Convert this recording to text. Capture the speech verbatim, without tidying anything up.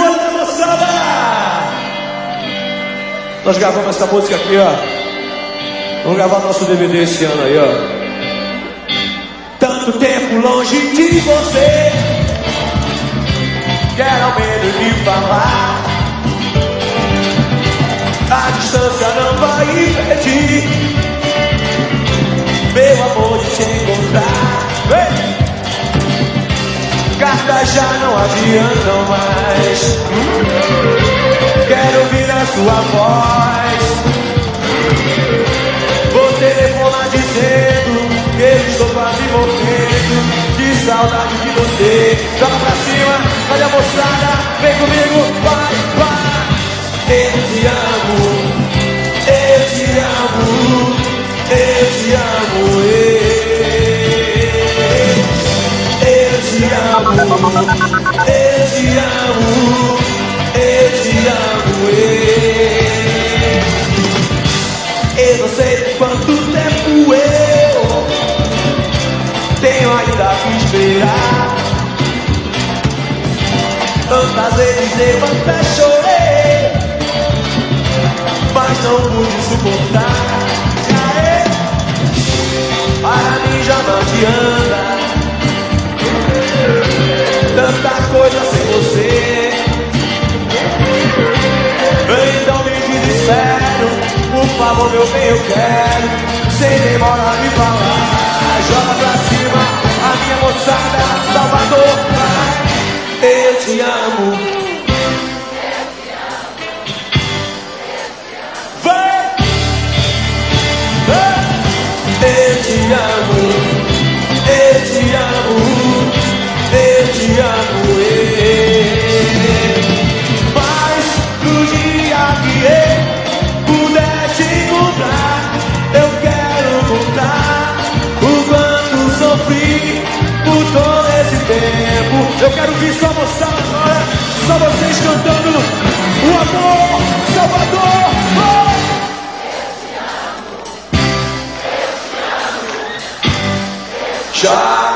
Banda moçada! Nós gravamos essa música aqui, ó. Vamos gravar nosso D V D esse ano aí, ó. Tanto tempo longe de você, quero ao menos lhe falar. A distância não vai impedir meu amor de te encontrar. Vem! Cartas já não adiantam mais. Quero ouvir a sua voz. Vou telefonar dizendo que eu estou quase morrendo de saudade de você. Joga pra cima, olha a moçada, vem comigo, vai, vai. Eu te amo, eu te amo, eu te amo, eu te amo, eu te amo, eu te amo, eu não sei quanto tempo eu tenho ainda que esperar. Tantas vezes eu até chorei, mas não pude suportar. Aê! Para mim já não adianta tanta coisa sem você. Então me desespero, por favor meu bem, eu quero, sem demora me falar. Joga pra cima a minha moçada, Salvador, vai. Eu te amo. Eu te amo, eu te amo, eu te amo, mas no dia que eu puder te encontrar, eu quero contar o quanto sofri por todo esse tempo. Eu quero ouvir só moçada agora, só vocês cantando o amor, Salvador, oh! Já